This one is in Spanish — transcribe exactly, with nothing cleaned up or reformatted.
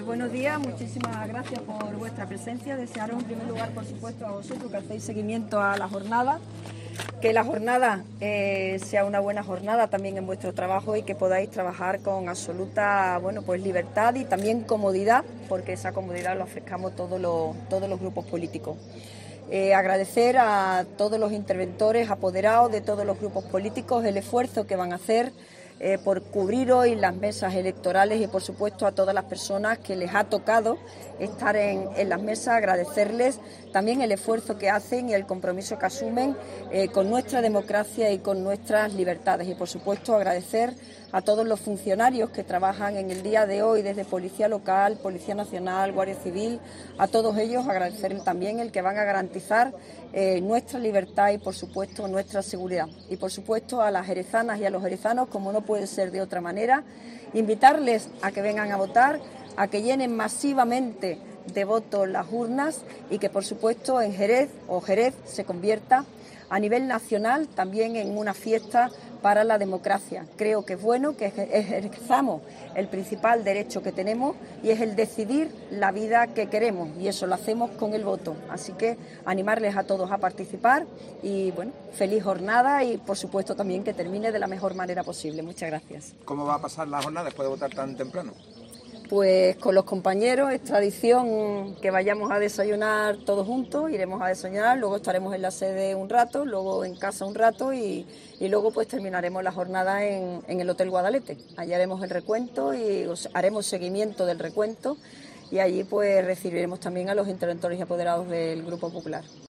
buenos días, muchísimas gracias por vuestra presencia. Desearos en primer lugar, por supuesto, a vosotros que hacéis seguimiento a la jornada, que la jornada eh, sea una buena jornada también en vuestro trabajo y que podáis trabajar con absoluta, bueno, pues libertad y también comodidad, porque esa comodidad la ofrezcamos todos los, todos los grupos políticos. Eh, agradecer a todos los interventores, apoderados de todos los grupos políticos, el esfuerzo que van a hacer eh, por cubrir hoy las mesas electorales y, por supuesto, a todas las personas que les ha tocado estar en, en las mesas, agradecerles también el esfuerzo que hacen y el compromiso que asumen eh, con nuestra democracia y con nuestras libertades. Y, por supuesto, agradecer a todos los funcionarios que trabajan en el día de hoy, desde Policía Local, Policía Nacional, Guardia Civil, a todos ellos agradecerles también el que van a garantizar eh, nuestra libertad y, por supuesto, nuestra seguridad. Y, por supuesto, a las jerezanas y a los jerezanos, como no puede ser de otra manera, invitarles a que vengan a votar, a que llenen masivamente de votos las urnas y que, por supuesto, en Jerez o Jerez se convierta a nivel nacional también en una fiesta para la democracia. Creo que es bueno que ejerzamos el principal derecho que tenemos y es el decidir la vida que queremos, y eso lo hacemos con el voto. Así que animarles a todos a participar y, bueno, feliz jornada y, por supuesto, también que termine de la mejor manera posible. Muchas gracias. ¿Cómo va a pasar la jornada después de votar tan temprano? Pues con los compañeros, es tradición que vayamos a desayunar todos juntos, iremos a desayunar, luego estaremos en la sede un rato, luego en casa un rato y, y luego pues terminaremos la jornada en, en el Hotel Guadalete. Allí haremos el recuento y os haremos seguimiento del recuento y allí pues recibiremos también a los interventores y apoderados del Grupo Popular.